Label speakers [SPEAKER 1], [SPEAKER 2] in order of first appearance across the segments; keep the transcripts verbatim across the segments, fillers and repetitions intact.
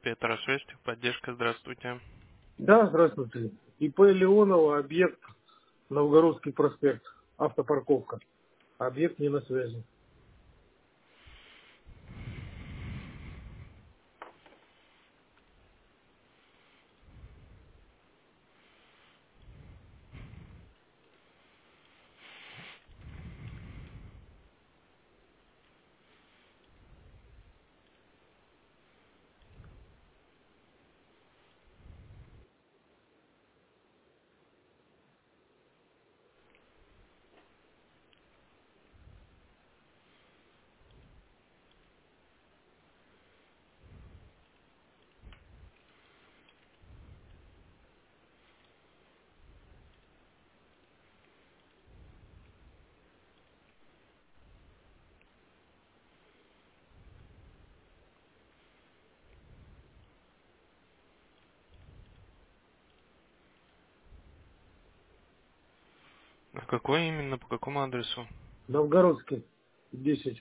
[SPEAKER 1] Петра шесть, поддержка, здравствуйте.
[SPEAKER 2] Да, здравствуйте. ИП Леонова, объект Новгородский проспект, автопарковка. Объект не на связи.
[SPEAKER 1] А какой именно, по какому адресу?
[SPEAKER 2] Новгородский, десять.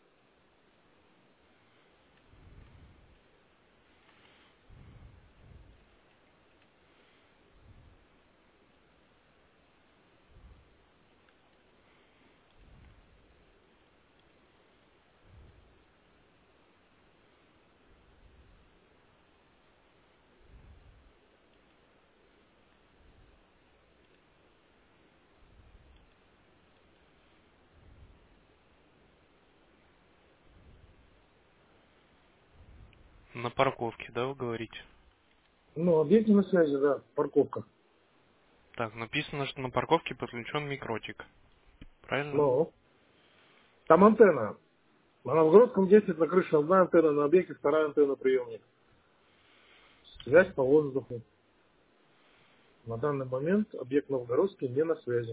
[SPEAKER 1] На парковке, да, вы говорите?
[SPEAKER 2] Ну, объект не на связи, да, парковка.
[SPEAKER 1] Так, написано, что на парковке подключен микротик. Правильно?
[SPEAKER 2] Ну, там антенна. На Новгородском десять на крыше одна антенна, на объекте вторая антенна приемник. Связь по воздуху. На данный момент объект Новгородский не на связи.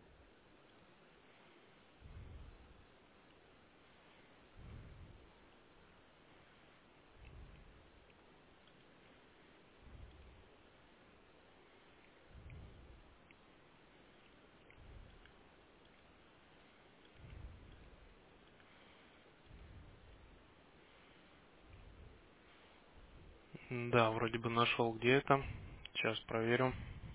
[SPEAKER 1] Да, вроде бы нашел, где это. Сейчас проверю.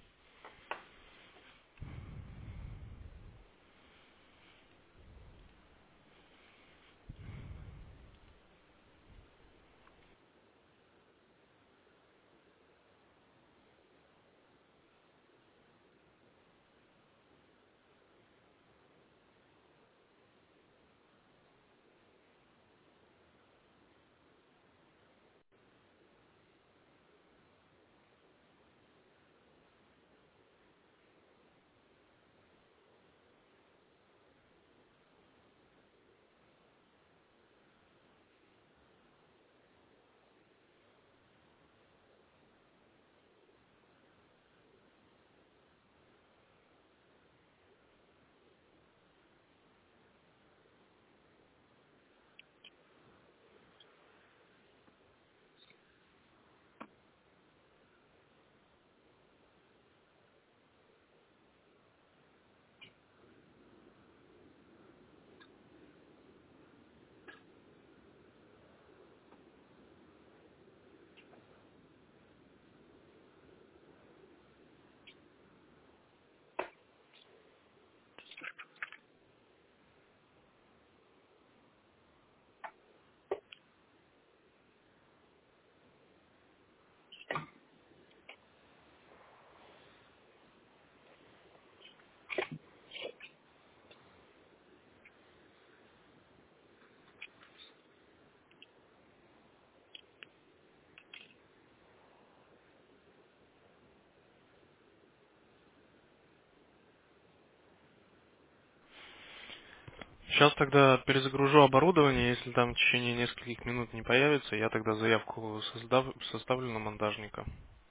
[SPEAKER 1] Сейчас тогда перезагружу оборудование, если там в течение нескольких минут не появится, я тогда заявку создав- составлю на монтажника.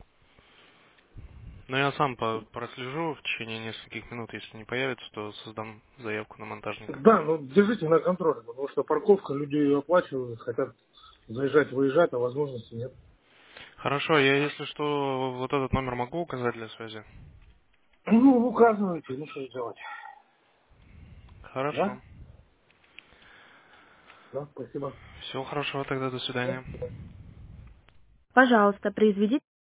[SPEAKER 1] Но я сам по- прослежу в течение нескольких минут, если не появится, то создам заявку на монтажника.
[SPEAKER 2] Да, ну держите на контроле, потому что парковка, люди ее оплачивают, хотят заезжать, выезжать, а возможности нет.
[SPEAKER 1] Хорошо, я если что, вот этот номер могу указать для связи?
[SPEAKER 2] Ну, указывайте, ну что делать.
[SPEAKER 1] Хорошо.
[SPEAKER 2] Да? Да, спасибо.
[SPEAKER 1] Всего хорошего тогда, до
[SPEAKER 2] Да,
[SPEAKER 1] свидания.
[SPEAKER 2] спасибо.
[SPEAKER 3] Пожалуйста, произведите